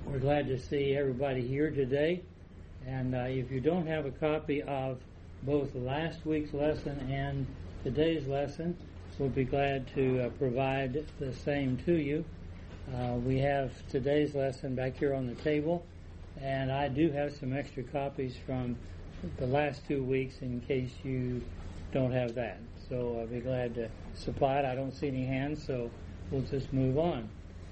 We're glad to see everybody here today. And if you don't have a copy of both last week's lesson and today's lesson, we'll be glad to provide the same to you. We have today's lesson back here on the table, and I do have some extra copies from the last 2 weeks in case you don't have that. So I'll be glad to supply it. I don't see any hands, so we'll just move on.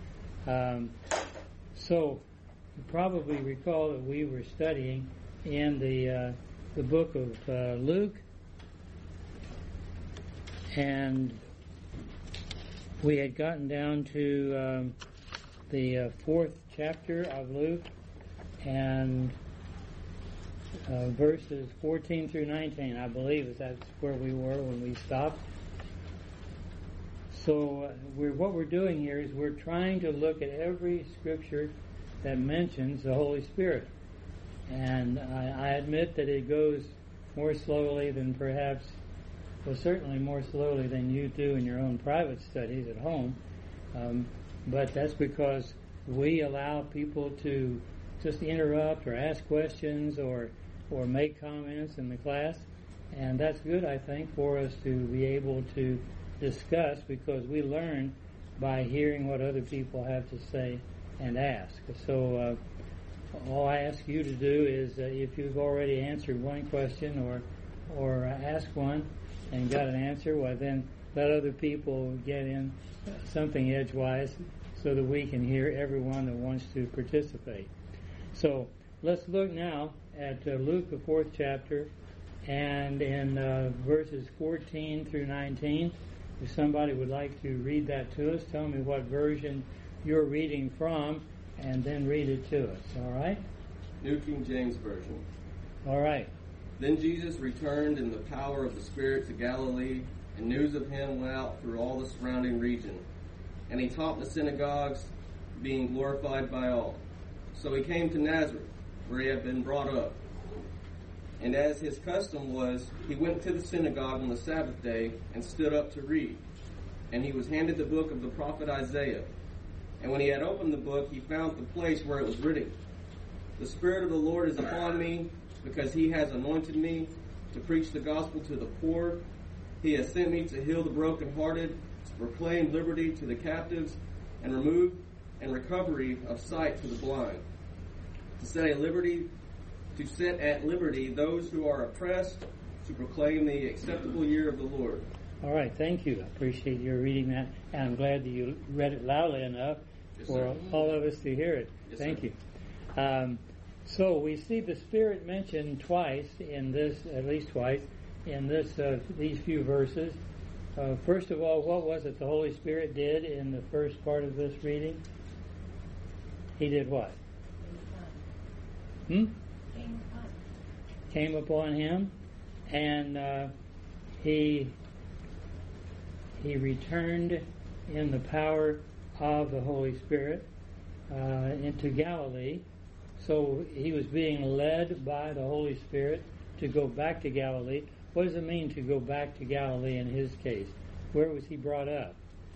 So you probably recall that we were studying in the book of Luke, and we had gotten down to the fourth chapter of Luke, and verses 14 through 19, I believe that's where we were when we stopped. So what we're doing here is we're trying to look at every scripture that mentions the Holy Spirit. And I admit that it goes more slowly than perhaps, well, certainly more slowly than you do in your own private studies at home. But that's because we allow people to just interrupt or ask questions or make comments in the class. And that's good, I think, for us to be able to discuss, because we learn by hearing what other people have to say and ask. So all I ask you to do is if you've already answered one question or asked one and got an answer, well, then let other people get in something edgewise so that we can hear everyone that wants to participate. So let's look now at Luke, the 4th chapter, and in verses 14 through 19. If somebody would like to read that to us, tell me what version you're reading from, and then read it to us, all right? New King James Version. All right. Then Jesus returned in the power of the Spirit to Galilee, and news of him went out through all the surrounding region. And he taught in the synagogues, being glorified by all. So he came to Nazareth, where he had been brought up. And as his custom was, he went to the synagogue on the Sabbath day and stood up to read. And he was handed the book of the prophet Isaiah. And when he had opened the book, he found the place where it was written, "The Spirit of the Lord is upon me, because he has anointed me to preach the gospel to the poor. He has sent me to heal the brokenhearted, to proclaim liberty to the captives, and remove and recovery of sight to the blind, to set at liberty those who are oppressed, to proclaim the acceptable year of the Lord." All right, thank you. I appreciate your reading that, and I'm glad that you read it loudly enough for all of us to hear it. Thank you. So we see the Spirit mentioned twice in this, at least twice, in this these few verses. First of all, what was it the Holy Spirit did in the first part of this reading? He did what? Came upon him, and he returned in the power of the Holy Spirit into Galilee. So he was being led by the Holy Spirit to go back to Galilee. What does it mean to go back to Galilee in his case? Where was he brought up?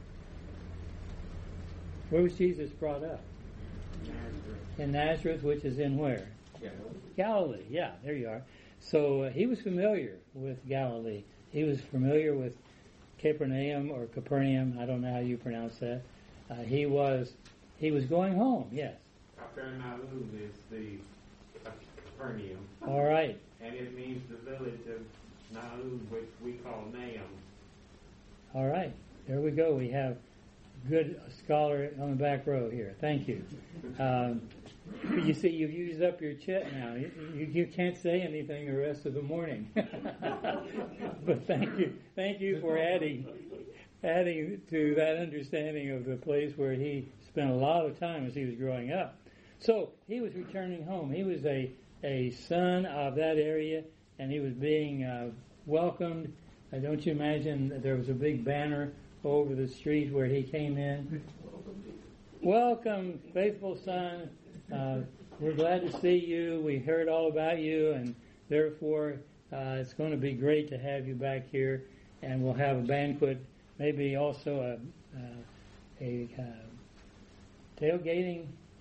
Where was Jesus brought up? Nazareth. In Nazareth, which is in where? Galilee, yeah, there you are. So he was familiar with Galilee. He was familiar with Capernaum, I don't know how you pronounce that. He was going home, yes. Capernaum is the Capernaum. All right. And it means the village of Naum, which we call Nahum. All right. There we go. We have good scholar on the back row here. Thank you. You see, you've used up your chat now. You can't say anything the rest of the morning. But thank you for adding to that understanding of the place where he spent a lot of time as he was growing up. So he was returning home. He was a son of that area, and he was being welcomed. Don't you imagine that there was a big banner over the street where he came in? Welcome, faithful son. We're glad to see you. We heard all about you, and therefore it's going to be great to have you back here. And we'll have a banquet, maybe also a tailgating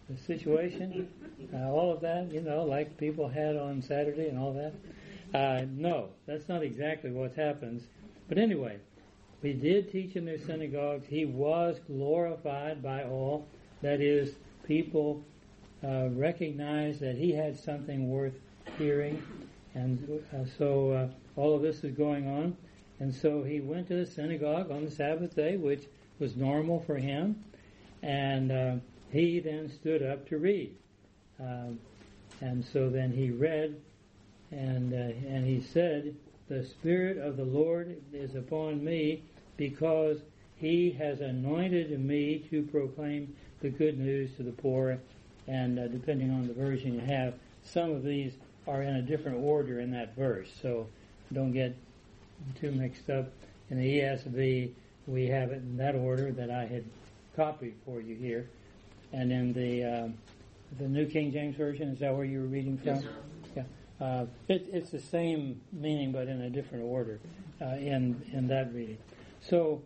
the situation, all of that, like people had on Saturday and all that. No, that's not exactly what happens. But anyway, we did teach in their synagogues. He was glorified by all. That is, people recognized that he had something worth hearing. And so all of this is going on. And so he went to the synagogue on the Sabbath day, which was normal for him. And he then stood up to read. And so then he read, and he said, "The Spirit of the Lord is upon me, because he has anointed me to proclaim the good news to the poor." And depending on the version you have, some of these are in a different order in that verse. So don't get too mixed up. In the ESV, we have it in that order that I had copied for you here. And in the New King James Version, is that where you were reading from? Yes, sir. Yeah. It's the same meaning, but in a different order in that reading. So,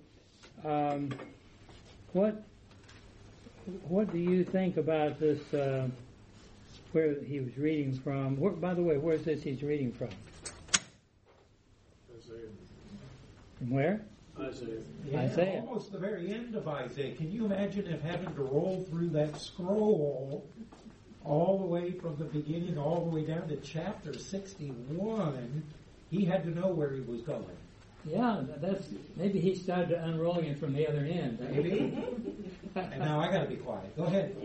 what do you think about this? Where he was reading from? By the way, where's this he's reading from? Isaiah. From where? Isaiah. Yeah, Isaiah. almost the very end of Isaiah. Can you imagine if having to roll through that scroll all the way from the beginning all the way down to chapter 61? He had to know where he was going. Yeah, maybe he started unrolling it from the other end. Maybe. And now I got to be quiet. Go ahead.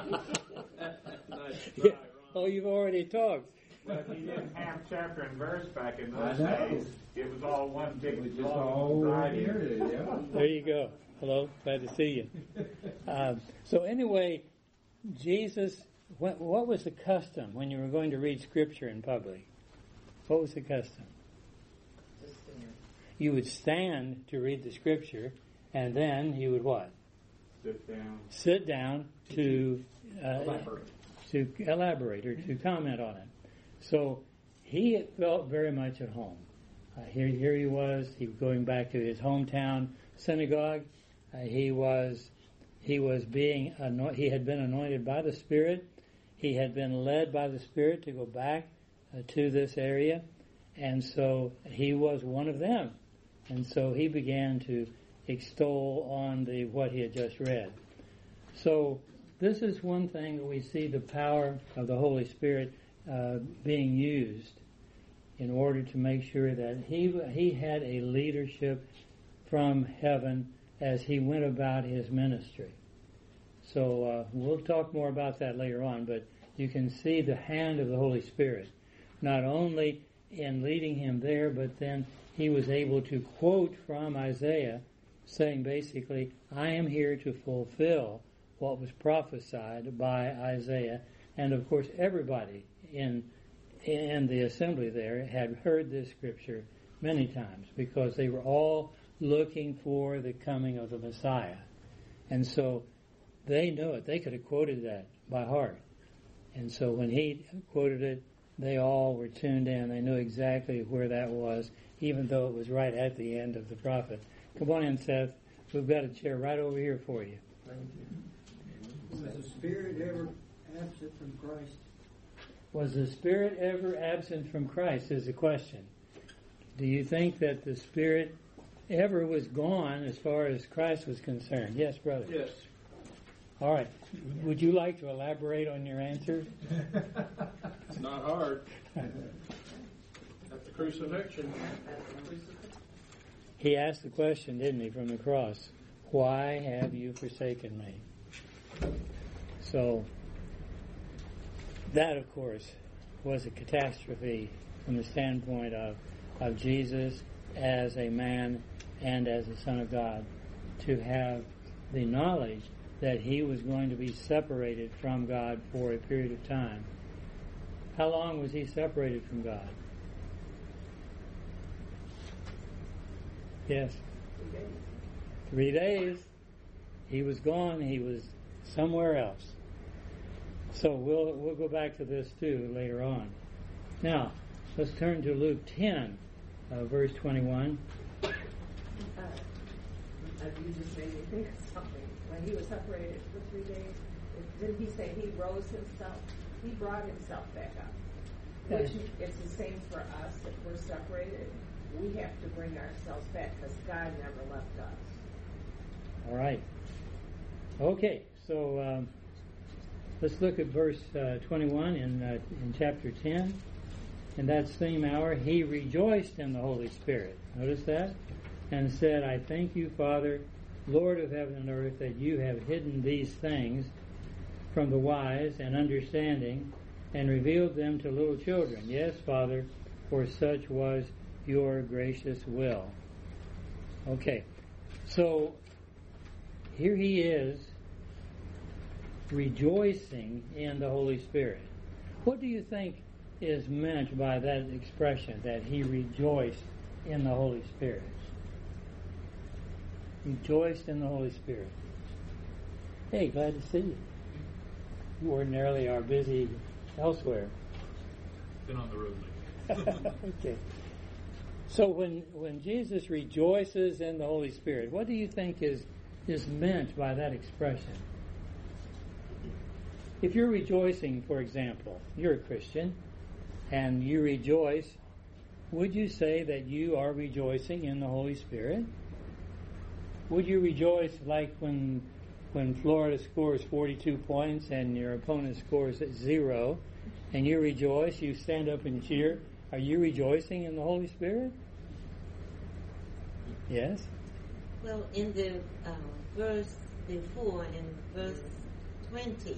Nice Yeah. try, Ron. Oh, you've already talked. But he didn't have chapter and verse back in I those know. days. It was all one big We just long all writing. heard it, yeah. There you go. Hello, glad to see you. So anyway, Jesus, what was the custom when you were going to read Scripture in public? What was the custom? You would stand to read the Scripture, and then you would what? Sit down. Sit down to Elaborate. or to comment on it. So he felt very much at home. Here he was going back to his hometown synagogue. He had been anointed by the Spirit. He had been led by the Spirit to go back to this area, and so he was one of them. And so he began to extol on what he had just read. So this is one thing that we see the power of the Holy Spirit being used in order to make sure that he had a leadership from heaven as he went about his ministry. So we'll talk more about that later on, but you can see the hand of the Holy Spirit, not only in leading him there, but then he was able to quote from Isaiah, saying basically, I am here to fulfill what was prophesied by Isaiah. And of course everybody in the assembly there had heard this scripture many times, because they were all looking for the coming of the Messiah. And so they knew it. They could have quoted that by heart. And so when he quoted it, they all were tuned in. They knew exactly where that was, even though it was right at the end of the prophet. Come on in, Seth. We've got a chair right over here for you. Thank you. Was the Spirit ever absent from Christ? Was the Spirit ever absent from Christ is the question. Do you think that the Spirit ever was gone as far as Christ was concerned? Yes, brother. Yes. All right. Would you like to elaborate on your answer? It's not hard. At the crucifixion. He asked the question, didn't he, from the cross? Why have you forsaken me? So, that, of course, was a catastrophe from the standpoint of Jesus as a man and as a Son of God, to have the knowledge that he was going to be separated from God for a period of time. How long was he separated from God? Yes. 3 days. He was gone. He was somewhere else. So we'll go back to this too later on. Now, let's turn to Luke 10, verse 21. You just made me think of something. When he was separated for 3 days, didn't he say he rose himself? He brought himself back up. Yes. Which it's the same for us. If we're separated, we have to bring ourselves back because God never left us. All right. Okay, so let's look at verse 21 in chapter 10. In that same hour, he rejoiced in the Holy Spirit. Notice that? And said, I thank you, Father, Lord of heaven and earth, that you have hidden these things from the wise and understanding and revealed them to little children. Yes, Father, for such was your gracious will. Okay, so here he is rejoicing in the Holy Spirit. What do you think is meant by that expression, that he rejoiced in the Holy Spirit? Rejoiced in the Holy Spirit. Hey, glad to see you. You ordinarily are busy elsewhere. Been on the road lately. Okay. So when Jesus rejoices in the Holy Spirit, what do you think is meant by that expression? If you're rejoicing, for example, you're a Christian, and you rejoice, would you say that you are rejoicing in the Holy Spirit? Would you rejoice like when Florida scores 42 points and your opponent scores 0, and you rejoice, you stand up and cheer? Are you rejoicing in the Holy Spirit? Yes? Well, in the verse before, in verse 20,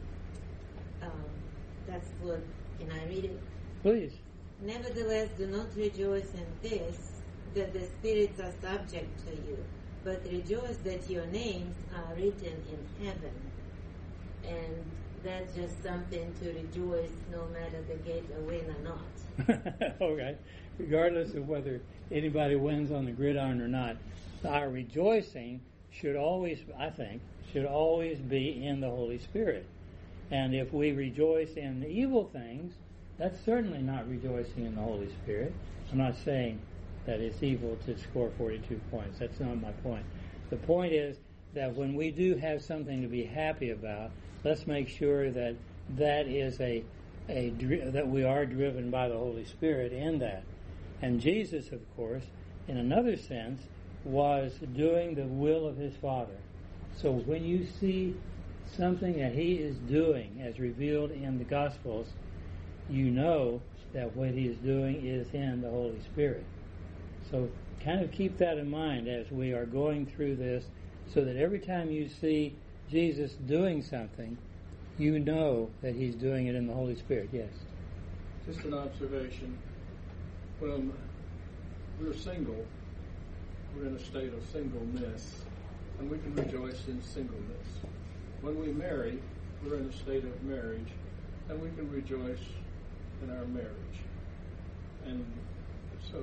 that's what, can I read it? Please. Nevertheless, do not rejoice in this, that the spirits are subject to you, but rejoice that your names are written in heaven. And that's just something to rejoice no matter the gate a win or not. Okay. Regardless of whether anybody wins on the gridiron or not, our rejoicing should always, I think, be in the Holy Spirit. And if we rejoice in evil things, that's certainly not rejoicing in the Holy Spirit. I'm not saying that it's evil to score 42 points. That's not my point. The point is that when we do have something to be happy about, let's make sure that is that we are driven by the Holy Spirit in that. And Jesus, of course, in another sense, was doing the will of his Father. So when you see something that he is doing as revealed in the Gospels, you know that what he is doing is in the Holy Spirit. So kind of keep that in mind as we are going through this, so that every time you see Jesus doing something, you know that he's doing it in the Holy Spirit. Yes? Just an observation. When we're single, we're in a state of singleness, and we can rejoice in singleness. When we marry, we're in a state of marriage, and we can rejoice in our marriage. And so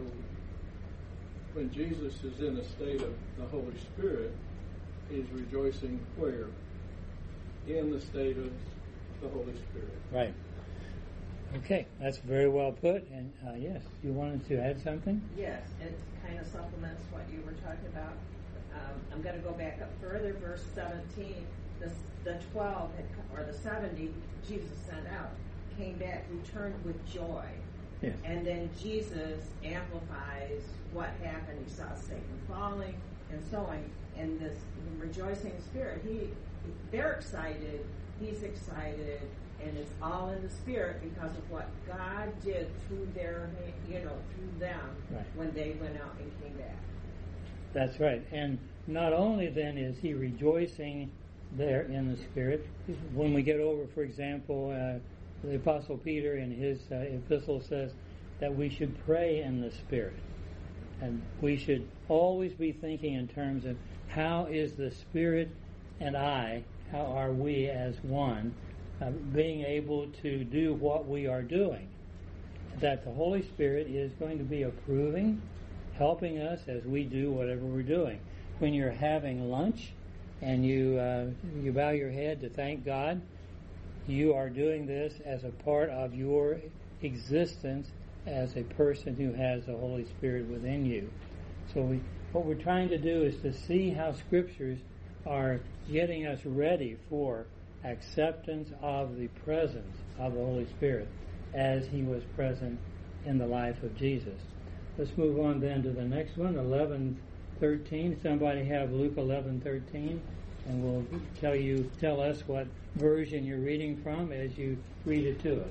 when Jesus is in a state of the Holy Spirit, he's rejoicing where? In the state of the Holy Spirit. Right. Okay, that's very well put. And yes, you wanted to add something? Yes, it kind of supplements what you were talking about. I'm going to go back up further, verse 17. The 12, or the 70, Jesus sent out, came back, returned with joy. Yes. And then Jesus amplifies what happened. He saw Satan falling and so on. And this rejoicing spirit, they're excited, he's excited, and it's all in the Spirit because of what God did through through them, right, when they went out and came back. That's right. And not only then is he rejoicing there in the Spirit, when we get over, for example, the Apostle Peter in his epistle says that we should pray in the Spirit. And we should always be thinking in terms of how is the Spirit and how are we as one, being able to do what we are doing. That the Holy Spirit is going to be approving, helping us as we do whatever we're doing. When you're having lunch and you bow your head to thank God, you are doing this as a part of your existence as a person who has the Holy Spirit within you. So what we're trying to do is to see how Scriptures are getting us ready for acceptance of the presence of the Holy Spirit as he was present in the life of Jesus. Let's move on then to the next one, 11:13. Somebody have Luke 11:13, and we'll tell us what version you're reading from as you read it to us.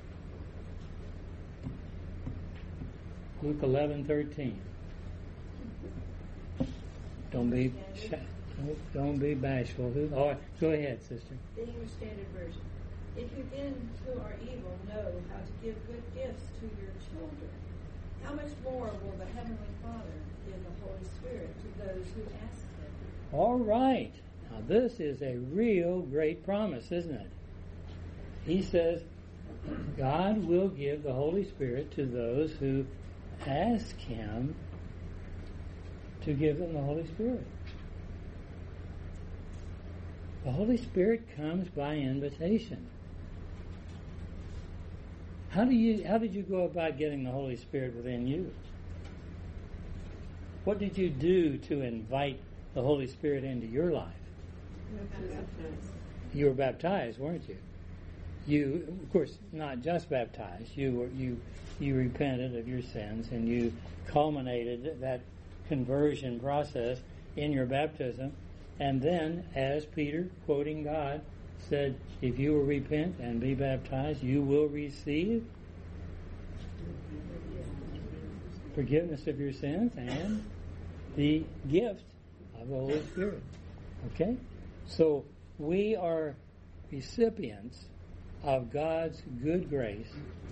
Luke 11:13. Don't be bashful. Oh, go ahead, sister. The English Standard Version. If you then who are evil know how to give good gifts to your children, how much more will the Heavenly Father give the Holy Spirit to those who ask Him? All right. Now this is a real great promise, isn't it? He says God will give the Holy Spirit to those who ask Him to give them the Holy Spirit. The Holy Spirit comes by invitation. How did you go about getting the Holy Spirit within you? What did you do to invite the Holy Spirit into your life? You were baptized, weren't you? You, of course, not just baptized. You repented of your sins, and you culminated that conversion process in your baptism. And then, as Peter, quoting God, said, if you will repent and be baptized, you will receive forgiveness of your sins and the gift of the Holy Spirit. Okay? So, we are recipients of God's good grace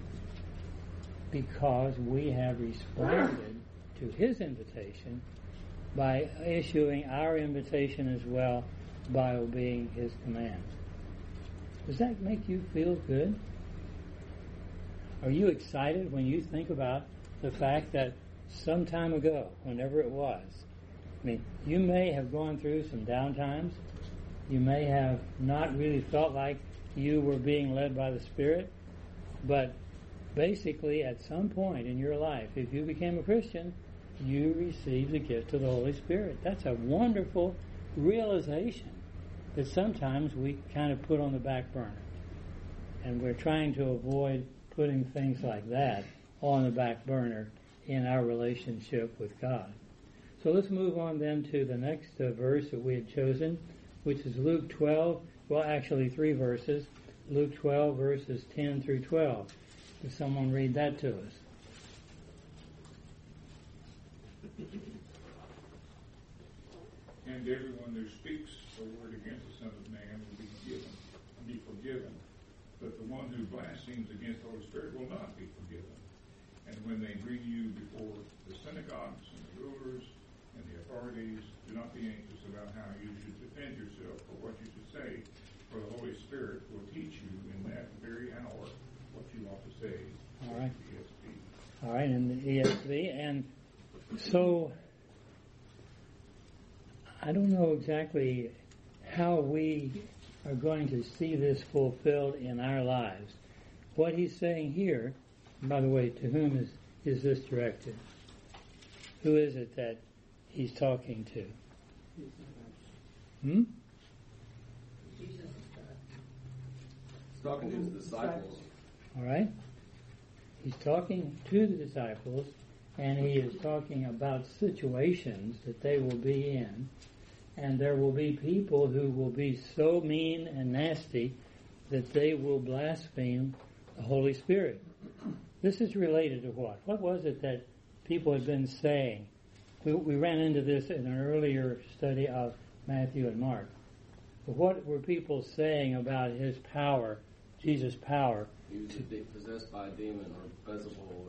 because we have responded to His invitation by issuing our invitation as well by obeying His commands. Does that make you feel good? Are you excited when you think about the fact that some time ago, whenever it was, I mean, you may have gone through some down times. You may have not really felt like you were being led by the Spirit, but basically at some point in your life, if you became a Christian, you received the gift of the Holy Spirit. That's a wonderful realization that sometimes we kind of put on the back burner. And we're trying to avoid putting things like that on the back burner in our relationship with God. So let's move on then to the next verse that we had chosen, which is Luke 12. Well, actually 3 verses. Luke 12, verses 10 through 12. Does someone read that to us? And everyone who speaks a word against the Son of Man will be forgiven. But the one who blasphemes against the Holy Spirit will not be forgiven. And when they bring you before the synagogues and the rulers and the authorities, do not be anxious about how you should defend yourself or what you should say, for the Holy Spirit will teach you in that very hour what you ought to say. All right. ESV. All right, in the ESV. And so, I don't know exactly how we are going to see this fulfilled in our lives. What he's saying here, by the way, to whom is this directed? Who is it that he's talking to? He's talking to his disciples. All right? He's talking to the disciples, and he is talking about situations that they will be in. And there will be people who will be so mean and nasty that they will blaspheme the Holy Spirit. This is related to what? What was it that people had been saying? We ran into this in an earlier study of Matthew and Mark. But what were people saying about His power, Jesus' power? He was possessed by a demon or Beelzebul.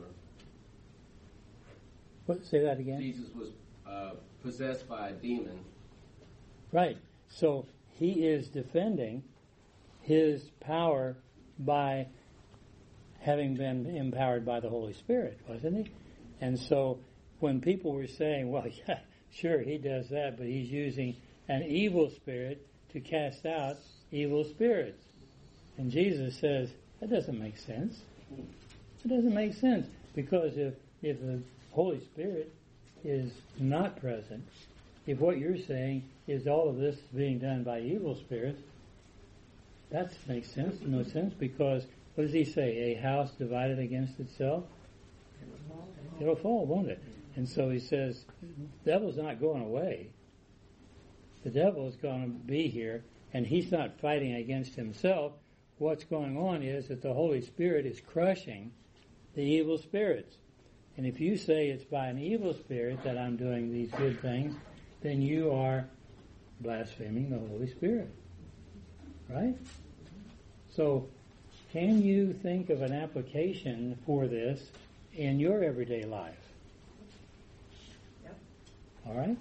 What? Say that again? Jesus was possessed by a demon. Right. So he is defending his power by having been empowered by the Holy Spirit, wasn't he? And so when people were saying, well, yeah, sure, he does that, but he's using an evil spirit to cast out evil spirits. And Jesus says, that doesn't make sense. It doesn't make sense, because if the Holy Spirit is not present, if what you're saying is all of this being done by evil spirits, that makes sense. No sense, because what does he say? A house divided against itself? It'll fall, won't it? And so he says, the devil's not going away. The devil is going to be here, and he's not fighting against himself. What's going on is that the Holy Spirit is crushing the evil spirits. And if you say it's by an evil spirit that I'm doing these good things, then you are blaspheming the Holy Spirit. Right? So, can you think of an application for this in your everyday life? Yep. All right?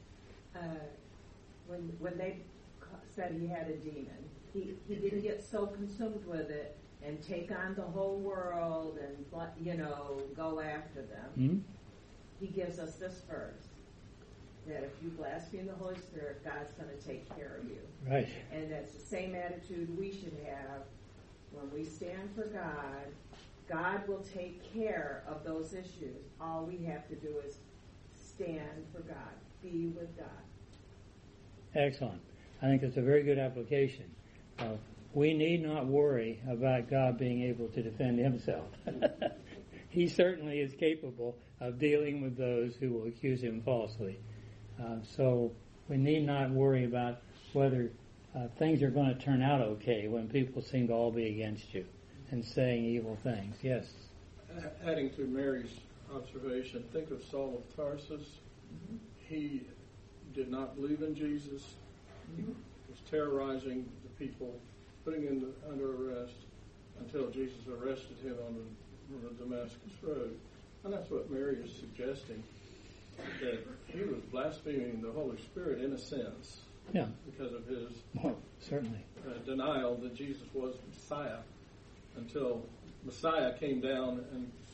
When they said he had a demon, he didn't get so consumed with it and take on the whole world and, go after them. Mm-hmm. He gives us this verse, that if you blaspheme the Holy Spirit, God's going to take care of you. Right. And that's the same attitude we should have when we stand for God. God will take care of those issues. All we have to do is stand for God, be with God. Excellent. I think it's a very good application. We need not worry about God being able to defend himself. He certainly is capable of dealing with those who will accuse him falsely. So we need not worry about whether things are going to turn out okay when people seem to all be against you and saying evil things. Yes? Adding to Mary's observation, think of Saul of Tarsus. Mm-hmm. He did not believe in Jesus. He was terrorizing the people, putting him under arrest until Jesus arrested him on the Damascus Road. And that's what Mary is suggesting, that he was blaspheming the Holy Spirit in a sense. Yeah. Because of his certainly denial that Jesus was Messiah, until Messiah came down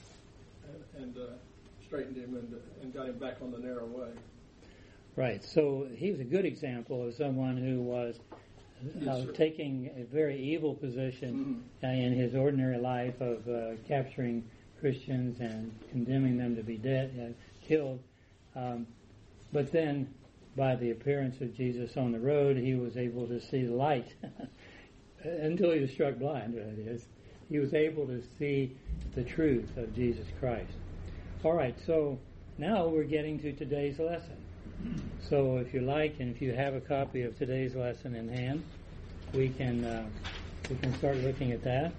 and straightened him and got him back on the narrow way. Right. So he was a good example of someone who was taking a very evil position in his ordinary life of capturing Christians and condemning them to be killed. But then, by the appearance of Jesus on the road, he was able to see the light until he was struck blind. That is, he was able to see the truth of Jesus Christ. All right. So now we're getting to today's lesson. So if you like, and if you have a copy of today's lesson in hand, we can start looking at that.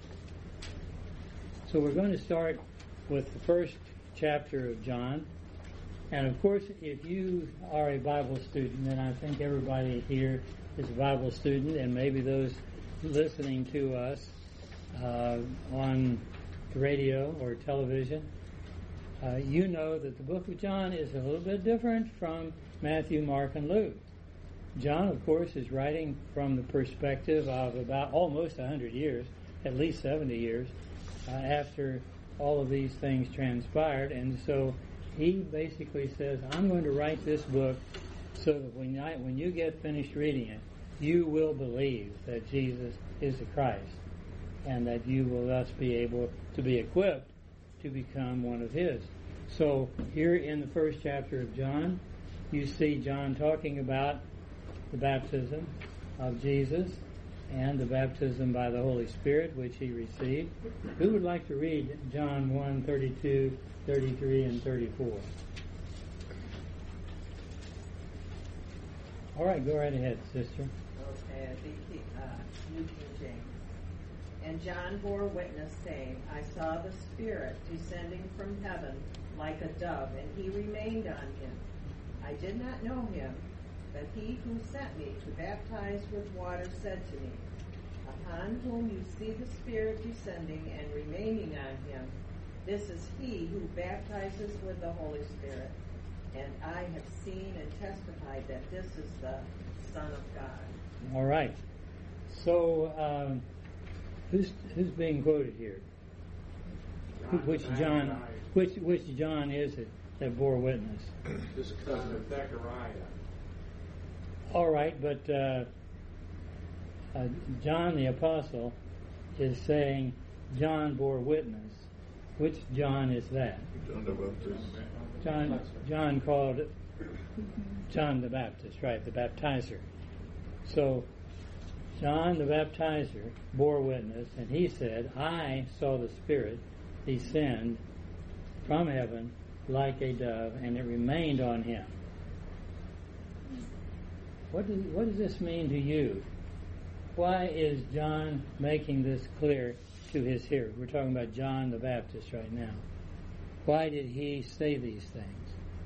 So we're going to start with the first chapter of John. And of course, if you are a Bible student, and I think everybody here is a Bible student, and maybe those listening to us on the radio or television, you know that the book of John is a little bit different from Matthew, Mark, and Luke. John, of course, is writing from the perspective of about almost 100 years, at least 70 years, after all of these things transpired. And so he basically says, I'm going to write this book so that when you get finished reading it, you will believe that Jesus is the Christ, and that you will thus be able to be equipped to become one of his. So here in the first chapter of John, you see John talking about the baptism of Jesus and the baptism by the Holy Spirit, which he received. Who would like to read John 1, 32, 33, and 34? All right, go right ahead, sister. Okay, New King James. And John bore witness, saying, I saw the Spirit descending from heaven like a dove, and he remained on him. I did not know him, but he who sent me to baptize with water said to me, Upon whom you see the Spirit descending and remaining on him, this is he who baptizes with the Holy Spirit. And I have seen and testified that this is the Son of God. All right. So, who's being quoted here? Which John is it that bore witness? This cousin of Zechariah. All right, but John the Apostle is saying John bore witness. Which John is that? John the Baptist. John called John the Baptist, right, the baptizer. So John the Baptizer bore witness, and he said, I saw the Spirit descend from heaven like a dove, and it remained on him. What does this mean to you? Why is John making this clear to his hearers? We're talking about John the Baptist right now. Why did he say these things?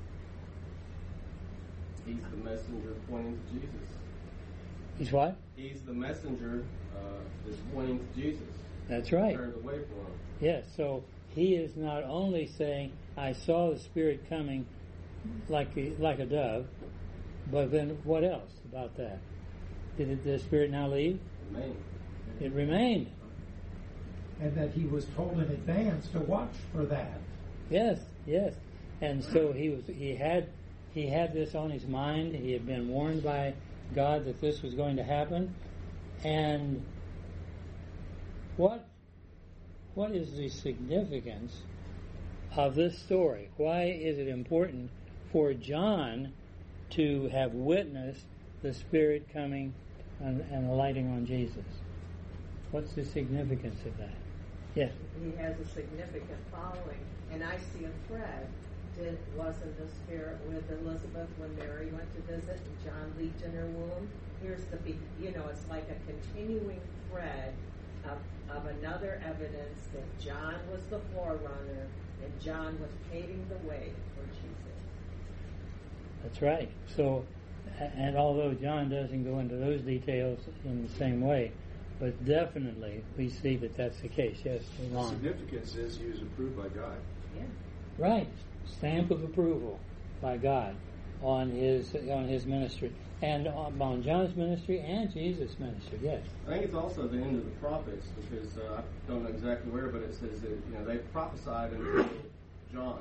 He's the messenger pointing to Jesus. He's what? He's the messenger that's pointing to Jesus. That's right. Turned away from him. Yes, so he is not only saying, I saw the Spirit coming like a dove, but then what else about that? Did the Spirit now leave? It remained. And that he was told in advance to watch for that. Yes. And so he had this on his mind. He had been warned by God that this was going to happen. And what is the significance of this story? Why is it important for John to have witnessed the Spirit coming and alighting on Jesus? What's the significance of that? Yes. He has a significant following, and I see a thread. Wasn't the Spirit with Elizabeth when Mary went to visit and John leaped in her womb? Here's it's like a continuing thread of another evidence that John was the forerunner and John was paving the way for Jesus. That's right. So, and although John doesn't go into those details in the same way, but definitely we see that that's the case. Yes, the significance is he was approved by God. Yeah. Right. Stamp of approval by God on his ministry, and on John's ministry and Jesus' ministry. Yes. I think it's also the end of the prophets, because I don't know exactly where, but it says that they prophesied until John.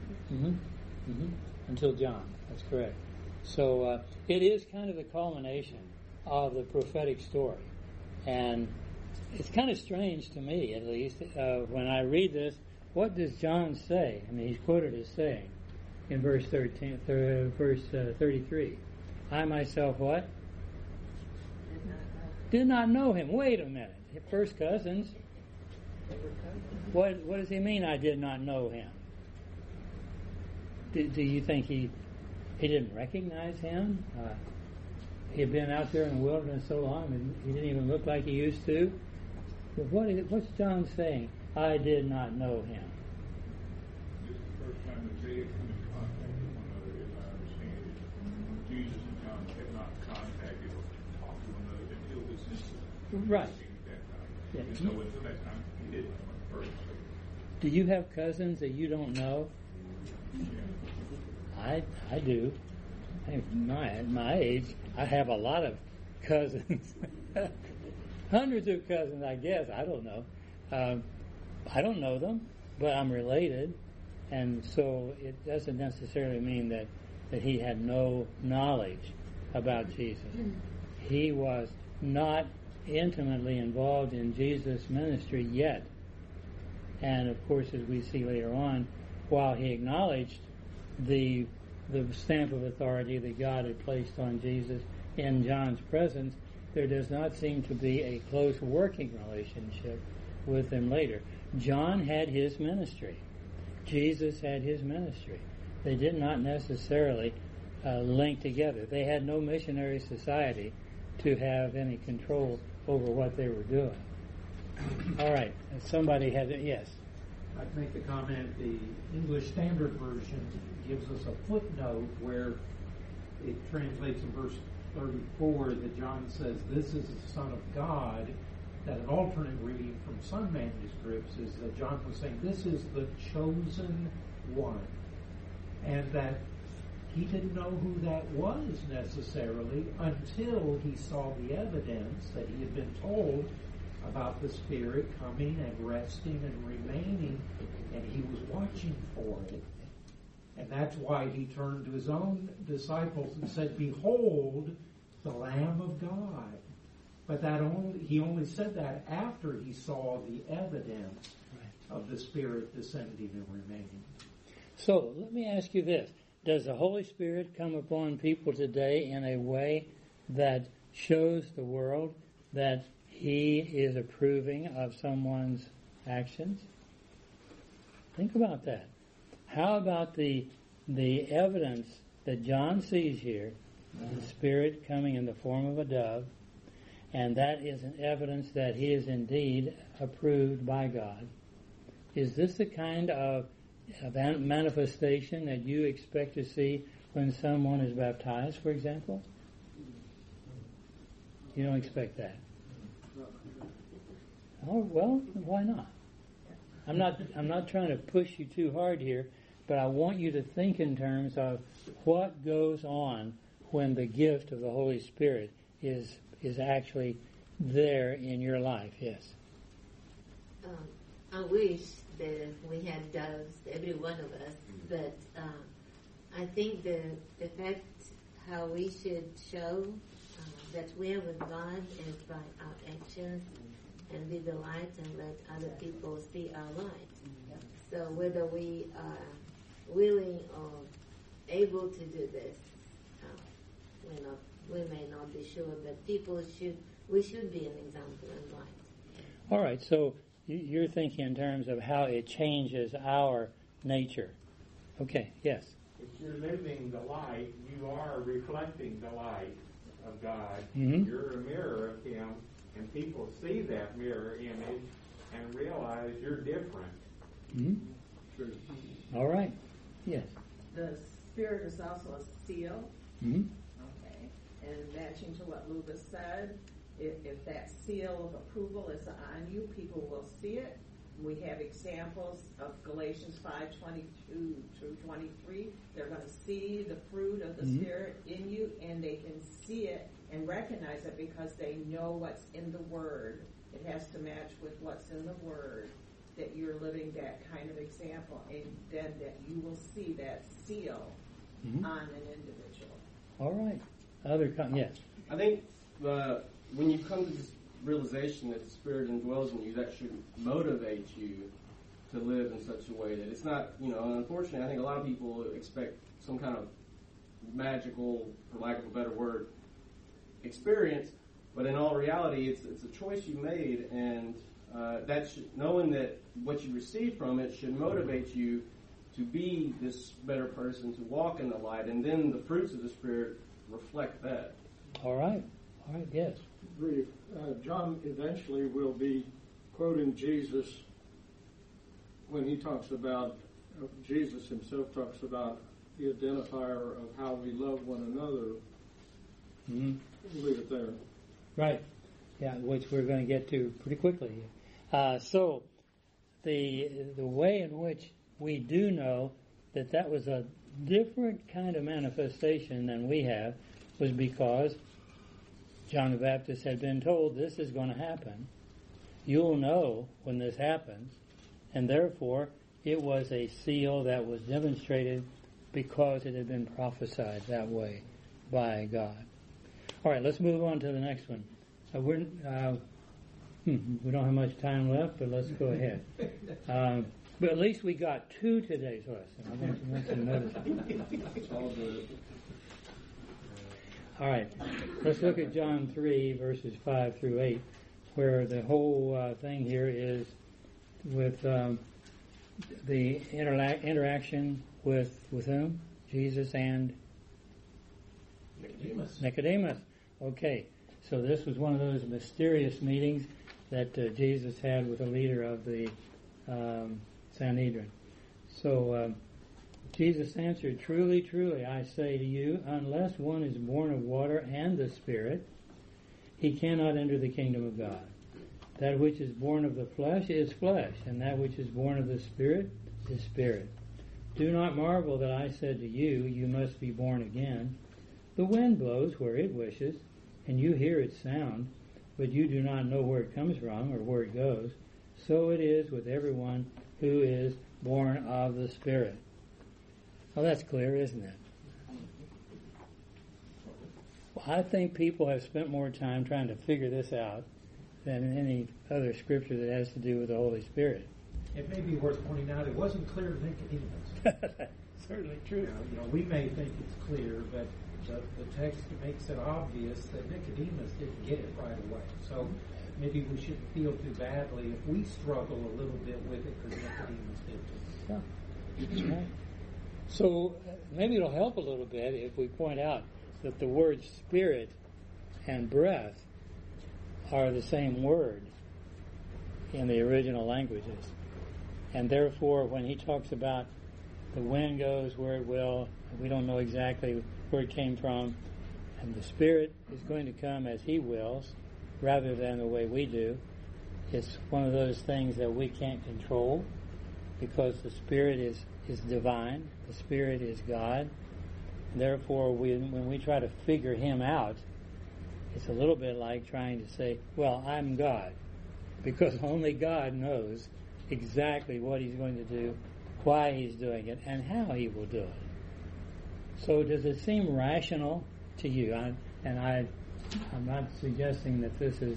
Until John. That's correct. So it is kind of the culmination of the prophetic story, and it's kind of strange to me, at least, when I read this. What does John say? I mean, he's quoted as saying in verse 33, I myself what? Did not know him. Wait a minute. First cousins. What does he mean, I did not know him? Do you think he didn't recognize him? He had been out there in the wilderness so long and he didn't even look like he used to. But what's John saying? I did not know him. This is the first time that they had come in contact with one another, as I understand it. Jesus and John had not contacted or talked to one another until this incident. Right. At that time. Yeah. And so until that time, he didn't know him first. Do you have cousins that you don't know? Yeah. I do. At my age, I have a lot of cousins. Hundreds of cousins, I guess. I don't know. I don't know them, but I'm related, and so it doesn't necessarily mean that he had no knowledge about Jesus. He was not intimately involved in Jesus' ministry yet. And of course, as we see later on, while he acknowledged the stamp of authority that God had placed on Jesus in John's presence, there does not seem to be a close working relationship with him later. John had his ministry. Jesus had his ministry. They did not necessarily link together. They had no missionary society to have any control over what they were doing. All right. Somebody had it. Yes. I'd make the comment, the English Standard Version gives us a footnote where it translates in verse 34 that John says, this is the Son of God. That an alternate reading from some manuscripts is that John was saying, this is the chosen one. And that he didn't know who that was necessarily until he saw the evidence that he had been told about the Spirit coming and resting and remaining, and he was watching for it. And that's why he turned to his own disciples and said, behold, the Lamb of God. But he only said that after he saw the evidence of the Spirit descending and remaining. So let me ask you this. Does the Holy Spirit come upon people today in a way that shows the world that He is approving of someone's actions? Think about that. How about the evidence that John sees here, the Spirit coming in the form of a dove, and that is an evidence that He is indeed approved by God? Is this the kind of manifestation that you expect to see when someone is baptized, for example? You don't expect that. Oh, well, why not? I'm not trying to push you too hard here, but I want you to think in terms of what goes on when the gift of the Holy Spirit is actually there in your life. Yes. I wish that we had doves, every one of us, but I think the fact how we should show that we are with God is by our actions and be the light and let other people see our light. So whether we are willing or able to do this, we may not be sure, but we should be an example and light. All right, so you're thinking in terms of how it changes our nature. Okay, yes. If you're living the light, you are reflecting the light of God. Mm-hmm. You're a mirror of Him, and people see that mirror image and realize you're different. Mm-hmm. Sure. All right. Yes. The Spirit is also a seal. Mm-hmm. Okay. And matching to what Luba said, if that seal of approval is on you, people will see it. We have examples of Galatians 5:22 through 23. They're going to see the fruit of the Spirit in you, and they can see it and recognize it because they know what's in the Word. It has to match with what's in the Word, that you're living that kind of example, and then that you will see that seal on an individual. All right. Yes. I think when you come to this realization that the Spirit indwells in you, that should motivate you to live in such a way that it's not, unfortunately, I think a lot of people expect some kind of magical, for lack of a better word, experience, but in all reality, it's a choice you made, and knowing that what you receive from it should motivate you to be this better person, to walk in the light, and then the fruits of the Spirit reflect that. All right, yes. Brief. John eventually will be quoting Jesus when he talks about, Jesus himself talks about the identifier of how we love one another. Mm-hmm. We'll leave it there. Right. Yeah, which we're going to get to pretty quickly. So the way in which we do know that was a different kind of manifestation than we have was because John the Baptist had been told this is going to happen. You'll know when this happens, and therefore it was a seal that was demonstrated because it had been prophesied that way by God. All right, let's move on to the next one. We don't have much time left, but let's go ahead. But at least we got 2 today's lesson. I want you to notice. All right, let's look at John 3, verses 5 through 8, where the whole thing here is with the interaction with whom? Jesus and Nicodemus. Okay, so this was one of those mysterious meetings that Jesus had with the leader of the Sanhedrin. So Jesus answered, "Truly, truly, I say to you, unless one is born of water and the Spirit, he cannot enter the kingdom of God. That which is born of the flesh is flesh, and that which is born of the Spirit is spirit. Do not marvel that I said to you, you must be born again. The wind blows where it wishes, and you hear its sound, but you do not know where it comes from or where it goes. So it is with everyone who is born of the Spirit." Well, that's clear, isn't it? Well, I think people have spent more time trying to figure this out than any other scripture that has to do with the Holy Spirit. It may be worth pointing out it wasn't clear to Nicodemus. certainly true. We may think it's clear, but the text makes it obvious that Nicodemus didn't get it right away. So maybe we shouldn't feel too badly if we struggle a little bit with it because Nicodemus did too. Yeah. Right. So maybe it'll help a little bit if we point out that the words spirit and breath are the same word in the original languages. And therefore, when he talks about the wind goes where it will, we don't know exactly where it came from, and the Spirit is going to come as he wills, rather than the way we do. It's one of those things that we can't control, because the Spirit is divine, the Spirit is God. And therefore, when we try to figure him out, it's a little bit like trying to say, well, I'm God, because only God knows exactly what he's going to do, why he's doing it, and how he will do it. So does it seem rational to you? I'm not suggesting that this is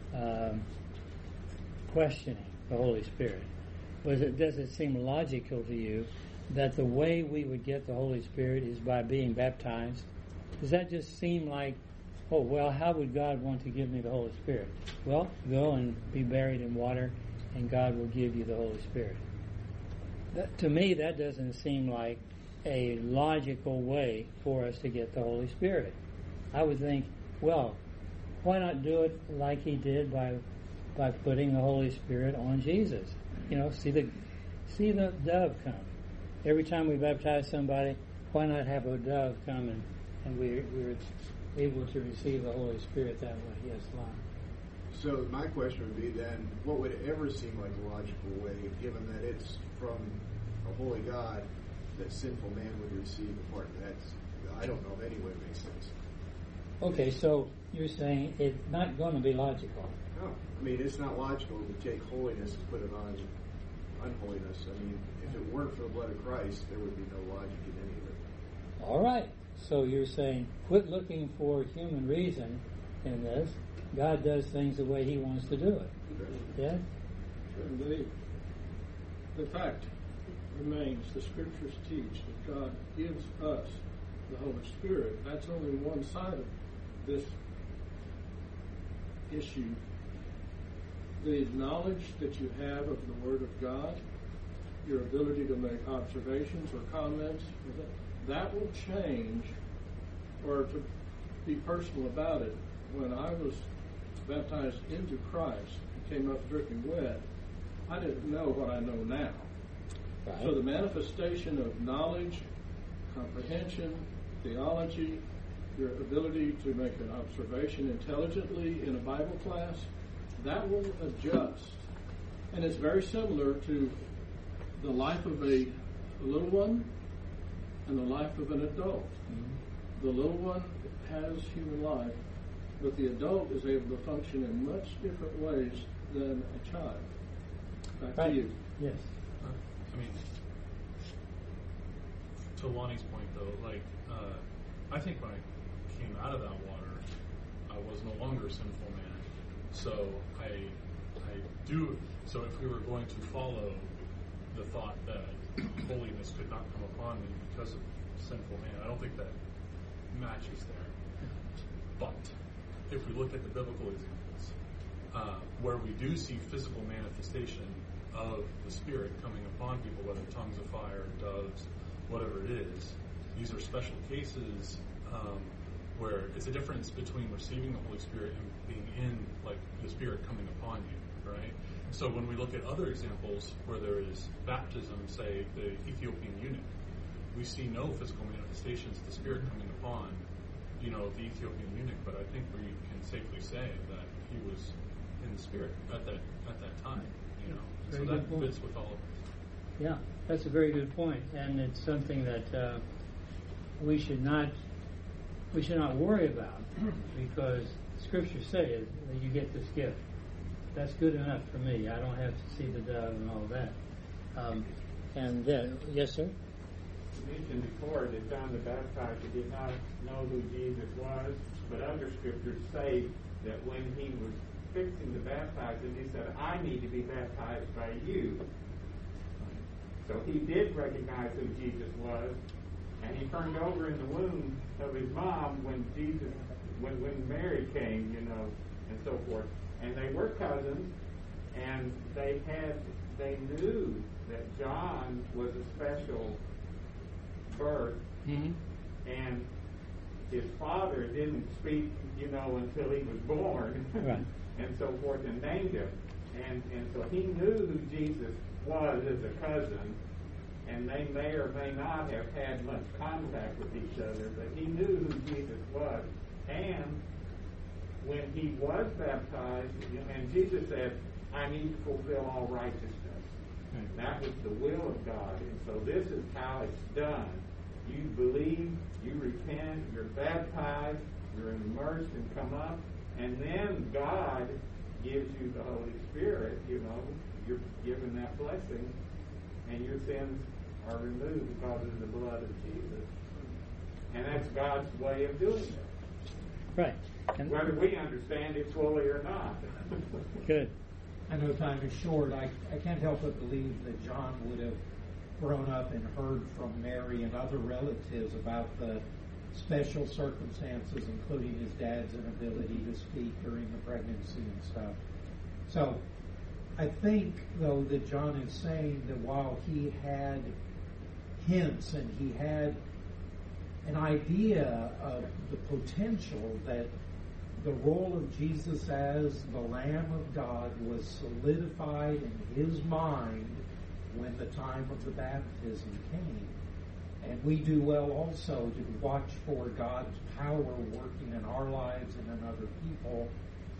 questioning the Holy Spirit. Does it seem logical to you that the way we would get the Holy Spirit is by being baptized? Does that just seem like, oh, well, how would God want to give me the Holy Spirit? Well, go and be buried in water, and God will give you the Holy Spirit. To me, that doesn't seem like a logical way for us to get the Holy Spirit. I would think, well, why not do it like he did by putting the Holy Spirit on Jesus? See the dove come. Every time we baptize somebody, why not have a dove come and we're able to receive the Holy Spirit that way? Yes, Lon. So my question would be then, what would ever seem like a logical way, given that it's from a holy God that sinful man would receive a part? I don't know of any way it makes sense. Okay, so you're saying it's not going to be logical. No, it's not logical to take holiness and put it on unholiness. If it weren't for the blood of Christ, there would be no logic in any of it. All right, so you're saying quit looking for human reason in this. God does things the way he wants to do it. Yeah? The fact remains, the Scriptures teach that God gives us the Holy Spirit. That's only one side of this issue. The knowledge that you have of the Word of God, your ability to make observations or comments, that will change, or to be personal about it. When I was baptized into Christ and came up dripping wet, I didn't know what I know now. Right. So the manifestation of knowledge, comprehension, theology, your ability to make an observation intelligently in a Bible class, that will adjust. And it's very similar to the life of a little one and the life of an adult. Mm-hmm. The little one has human life, but the adult is able to function in much different ways than a child. Back to you. Yes. To Lonnie's point, though, I think when I came out of that water, I was no longer a sinful man. So So if we were going to follow the thought that holiness could not come upon me because of sinful man, I don't think that matches there. But if we look at the biblical examples, where we do see physical manifestation of the Spirit coming upon people, whether tongues of fire, doves, whatever it is, these are special cases where it's a difference between receiving the Holy Spirit and being in, the Spirit coming upon you, right? So when we look at other examples where there is baptism, say the Ethiopian eunuch, we see no physical manifestations of the Spirit coming upon, the Ethiopian eunuch, but I think we can safely say that he was in the Spirit at that time, So that fits with all of this. Yeah, that's a very good point, and it's something that we should not worry about, because Scripture says that you get this gift. That's good enough for me. I don't have to see the dove and all that. And then, yes, sir? You mentioned before that John the Baptizer did not know who Jesus was, but other scriptures say that when he was fixing to baptize him, he said, I need to be baptized by you. So he did recognize who Jesus was, and he turned over in the womb of his mom when Mary came, and so forth. And they were cousins, and they knew that John was a special birth, and his father didn't speak, until he was born, right. and so forth, and named him. And so he knew who Jesus was as a cousin, and they may or may not have had much contact with each other, but he knew who Jesus was. And when he was baptized, and Jesus said, I need to fulfill all righteousness. And that was the will of God. And so this is how it's done. You believe, you repent, you're baptized, you're immersed and come up, and then God gives you the Holy Spirit, you're given that blessing, and your sins are removed because of the blood of Jesus. And that's God's way of doing it. Right. And whether we understand it fully or not. Good. I know time is short. I can't help but believe that John would have grown up and heard from Mary and other relatives about the special circumstances, including his dad's inability to speak during the pregnancy and stuff. So I think, though, that John is saying that while he had hints and he had an idea of the potential that the role of Jesus as the Lamb of God was solidified in his mind when the time of the baptism came. And we do well also to watch for God's power working in our lives and in other people.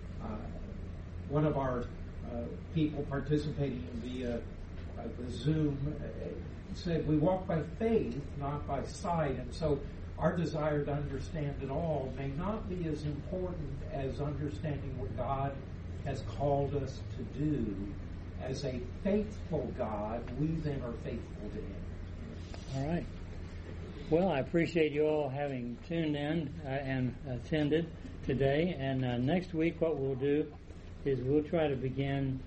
One of our people participating via the Zoom said, we walk by faith, not by sight. And so our desire to understand it all may not be as important as understanding what God has called us to do. As a faithful God, we then are faithful to Him. All right. Well, I appreciate you all having tuned in and attended today. And next week what we'll do is we'll try to begin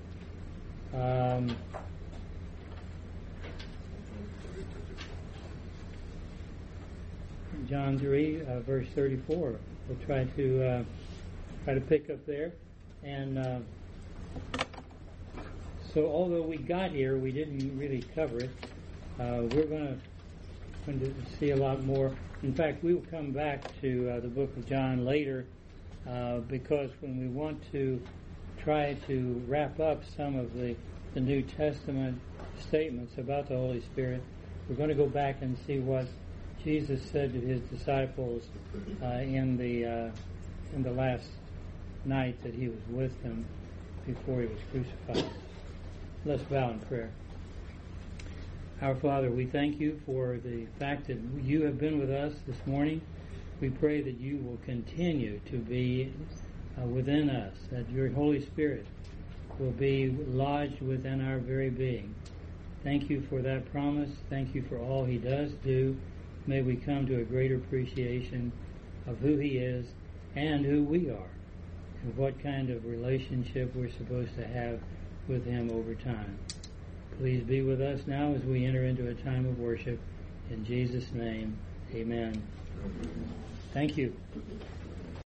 John 3, verse 34. We'll try to pick up there. And so although we got here, we didn't really cover it. We're going to see a lot more. In fact, we will come back to the book of John later because when we want to try to wrap up some of the New Testament statements about the Holy Spirit, we're going to go back and see what Jesus said to his disciples in the last night that he was with them before he was crucified. Let's bow in prayer. Our Father, we thank you for the fact that you have been with us this morning. We pray that you will continue to be within us, that your Holy Spirit will be lodged within our very being. Thank you for that promise. Thank you for all he does do. May we come to a greater appreciation of who he is and who we are, and what kind of relationship we're supposed to have with him over time. Please be with us now as we enter into a time of worship. In Jesus' name, amen. Thank you.